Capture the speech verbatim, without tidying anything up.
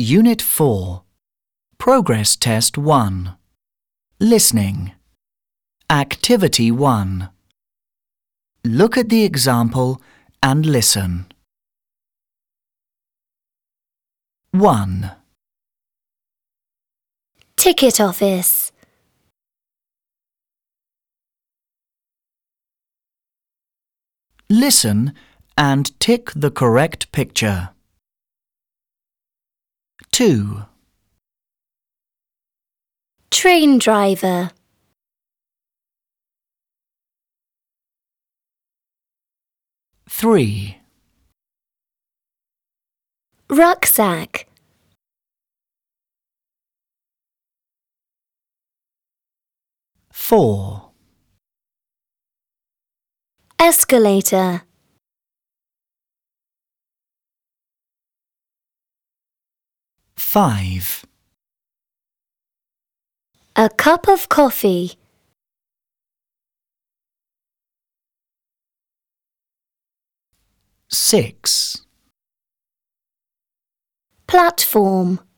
Unit four. Progress Test one. Listening. Activity one. Look at the example and listen. one. Ticket office. Listen and tick the correct picture. two. Train driver. three. Rucksack. four. Escalator. five. A cup of coffee. six. Platform.